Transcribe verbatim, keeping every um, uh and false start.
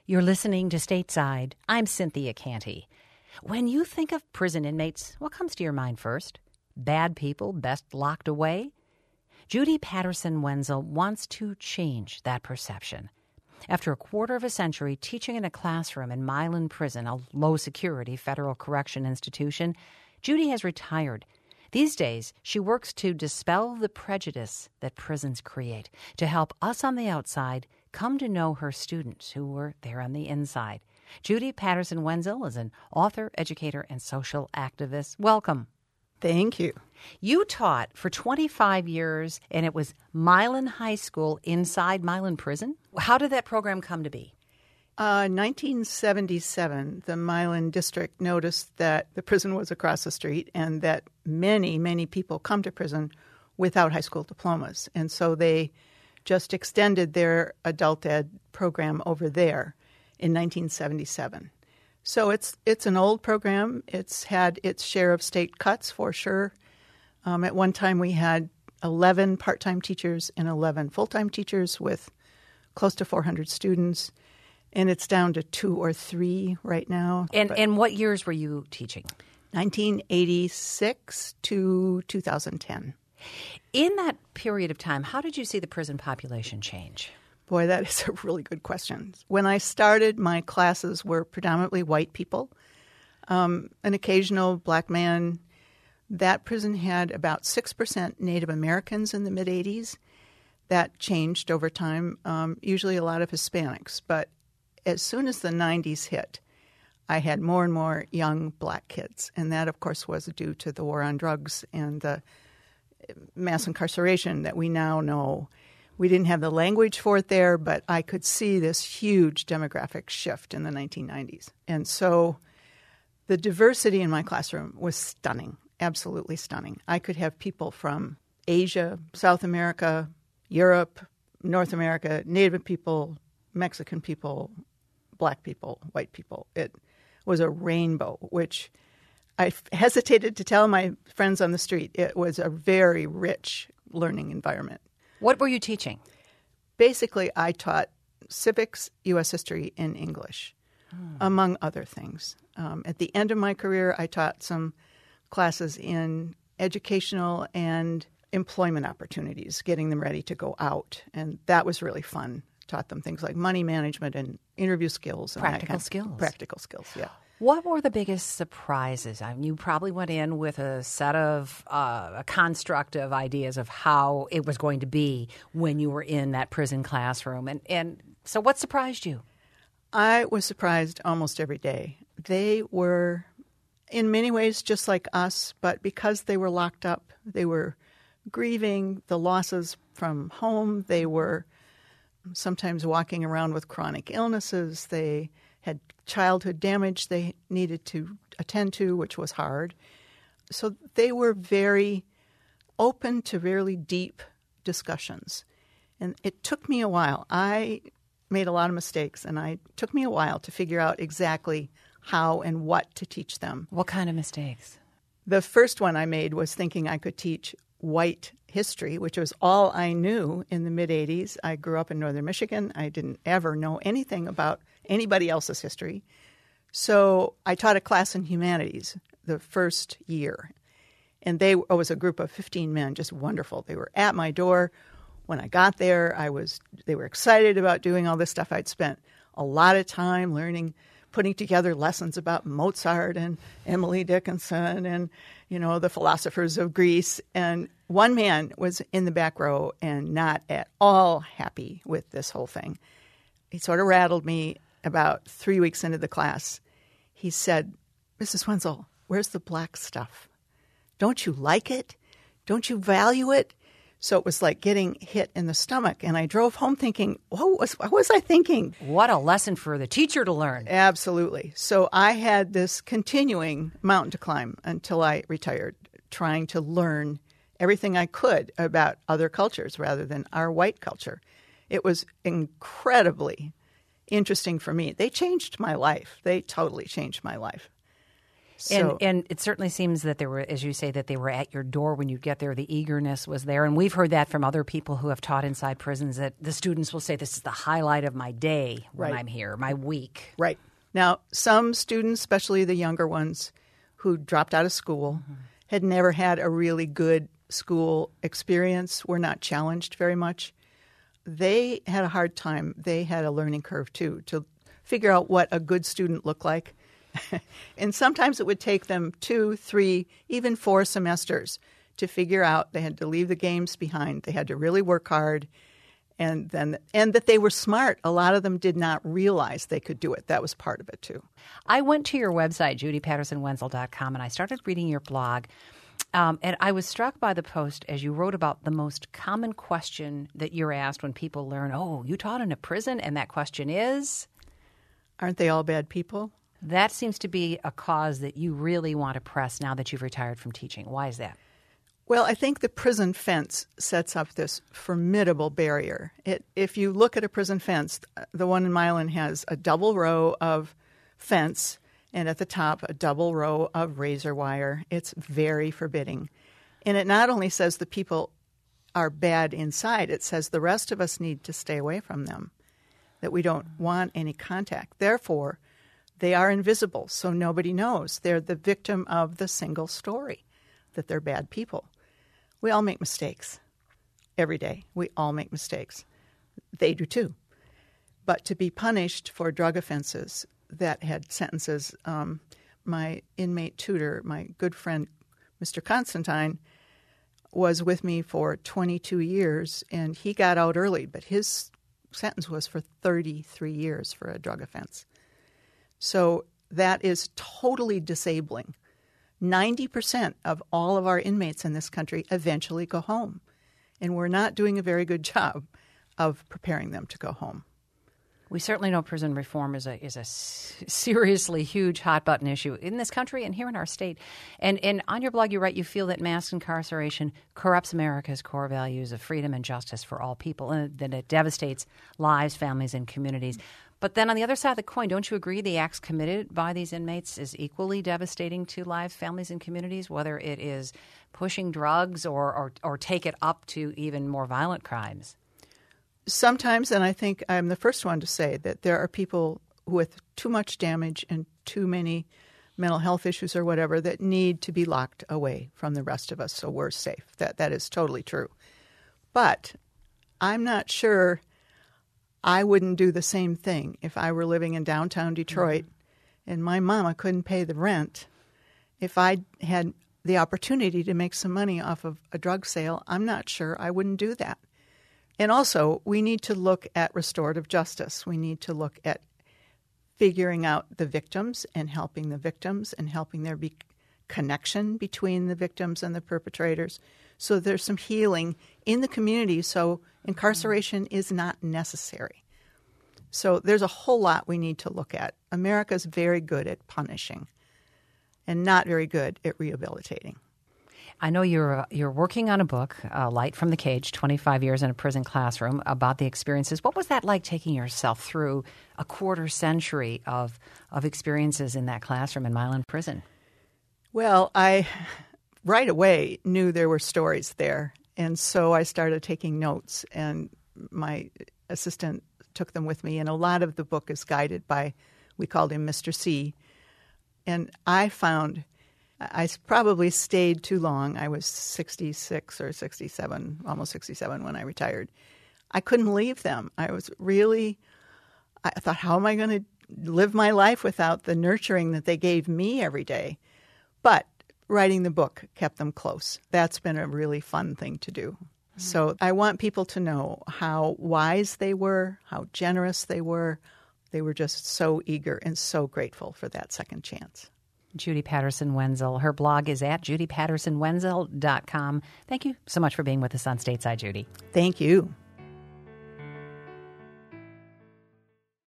You're listening to Stateside. I'm Cynthia Canty. When you think of prison inmates, what comes to your mind first? Bad people best locked away? Judy Patterson Wenzel wants to change that perception. After a quarter of a century teaching in a classroom in Milan Prison, a low-security federal correction institution, Judy has retired. These days, she works to dispel the prejudice that prisons create, to help us on the outside come to know her students who were there on the inside. Judy Patterson Wenzel is an author, educator, and social activist. Welcome. Thank you. You taught for twenty-five years, and it was Milan High School inside Milan Prison. How did that program come to be? Uh, nineteen seventy-seven, the Milan district noticed that the prison was across the street and that many, many people come to prison without high school diplomas. And so they just extended their adult ed program over there in nineteen seventy-seven. So it's it's an old program. It's had its share of state cuts for sure. Um, at one time we had eleven part-time teachers and eleven full-time teachers with close to four hundred students. And it's down to two or three right now. And and what years were you teaching? nineteen eighty-six to two thousand ten. In that period of time, how did you see the prison population change? Boy, that is a really good question. When I started, my classes were predominantly white people, um, an occasional black man. That prison had about six percent Native Americans in the mid-eighties. That changed over time, um, usually a lot of Hispanics. But as soon as the nineties hit, I had more and more young black kids. And that, of course, was due to the war on drugs and the mass incarceration that we now know. We didn't have the language for it there, but I could see this huge demographic shift in the nineteen nineties. And so the diversity in my classroom was stunning, absolutely stunning. I could have people from Asia, South America, Europe, North America, Native people, Mexican people, black people, white people. It was a rainbow, which I hesitated to tell my friends on the street. It was a very rich learning environment. What were you teaching? Basically, I taught civics, U S history, and English, hmm. among other things. Um, at the end of my career, I taught some classes in educational and employment opportunities, getting them ready to go out. And that was really fun. Taught them things like money management and interview skills. And practical that kind of, skills. Practical skills, yeah. What were the biggest surprises? I mean, you probably went in with a set of, uh, a construct of ideas of how it was going to be when you were in that prison classroom. And, and so what surprised you? I was surprised almost every day. They were, in many ways, just like us, but because they were locked up, they were grieving the losses from home. They were sometimes walking around with chronic illnesses. They had childhood damage they needed to attend to, which was hard. So they were very open to really deep discussions. And it took me a while. I made a lot of mistakes, and it took me a while to figure out exactly how and what to teach them. What kind of mistakes? The first one I made was thinking I could teach white history, which was all I knew in the mid-eighties. I grew up in northern Michigan. I didn't ever know anything about anybody else's history. So I taught a class in humanities the first year. And they it was a group of fifteen men, just wonderful. They were at my door. When I got there, I was they were excited about doing all this stuff. I'd spent a lot of time learning, putting together lessons about Mozart and Emily Dickinson and, you know, the philosophers of Greece. And one man was in the back row and not at all happy with this whole thing. He sort of rattled me about three weeks into the class. He said, "Missus Wenzel, where's the black stuff? Don't you like it? Don't you value it?" So it was like getting hit in the stomach. And I drove home thinking, what was, what was I thinking? What a lesson for the teacher to learn. Absolutely. So I had this continuing mountain to climb until I retired, trying to learn everything I could about other cultures rather than our white culture. It was incredibly interesting for me. They changed my life. They totally changed my life. So, and, and it certainly seems that they were, as you say, that they were at your door when you get there. The eagerness was there. And we've heard that from other people who have taught inside prisons, that the students will say, this is the highlight of my day when Right. I'm here, my week. Right. Now, some students, especially the younger ones who dropped out of school, mm-hmm. had never had a really good school experience, were not challenged very much. They had a hard time. They had a learning curve, too, to figure out what a good student looked like. And sometimes it would take them two, three, even four semesters to figure out. They had to leave the games behind. They had to really work hard. And then, and that they were smart. A lot of them did not realize they could do it. That was part of it, too. I went to your website, judy patterson wenzel dot com, and I started reading your blog. Um, and I was struck by the post as you wrote about the most common question that you're asked when people learn, oh, you taught in a prison, and that question is? Aren't they all bad people? That seems to be a cause that you really want to press now that you've retired from teaching. Why is that? Well, I think the prison fence sets up this formidable barrier. It, if you look at a prison fence, the one in Milan has a double row of fence and at the top a double row of razor wire. It's very forbidding. And it not only says the people are bad inside, it says the rest of us need to stay away from them, that we don't want any contact. Therefore, they are invisible, so nobody knows. They're the victim of the single story, that they're bad people. We all make mistakes every day. We all make mistakes. They do too. But to be punished for drug offenses that had sentences, um, my inmate tutor, my good friend, Mister Constantine, was with me for twenty-two years, and he got out early, but his sentence was for thirty-three years for a drug offense. So that is totally disabling. ninety percent of all of our inmates in this country eventually go home, and we're not doing a very good job of preparing them to go home. We certainly know prison reform is a is a seriously huge hot-button issue in this country and here in our state. And, and on your blog, you write you feel that mass incarceration corrupts America's core values of freedom and justice for all people, and that it devastates lives, families, and communities. But then on the other side of the coin, don't you agree the acts committed by these inmates is equally devastating to lives, families, and communities, whether it is pushing drugs or, or, or take it up to even more violent crimes? Sometimes, and I think I'm the first one to say that there are people with too much damage and too many mental health issues or whatever that need to be locked away from the rest of us so we're safe. That that is totally true. But I'm not sure I wouldn't do the same thing if I were living in downtown Detroit mm-hmm. and my mama couldn't pay the rent. If I had the opportunity to make some money off of a drug sale, I'm not sure I wouldn't do that. And also, we need to look at restorative justice. We need to look at figuring out the victims and helping the victims and helping there be connection between the victims and the perpetrators. So there's some healing in the community so incarceration is not necessary. So there's a whole lot we need to look at. America's very good at punishing and not very good at rehabilitating. I know you're uh, you're working on a book, uh, Light from the Cage, twenty-five years in a Prison Classroom, about the experiences. What was that like taking yourself through a quarter century of, of experiences in that classroom in Milan Prison? Well, I right away knew there were stories there. And so I started taking notes, and my assistant took them with me. And a lot of the book is guided by, we called him Mister C. And I found I probably stayed too long. I was sixty-six or sixty-seven, almost sixty-seven when I retired. I couldn't leave them. I was really, I thought, how am I going to live my life without the nurturing that they gave me every day? But writing the book kept them close. That's been a really fun thing to do. Mm-hmm. So I want people to know how wise they were, how generous they were. They were just so eager and so grateful for that second chance. Judy Patterson Wenzel. Her blog is at judy patterson wenzel dot com. Thank you so much for being with us on Stateside, Judy. Thank you.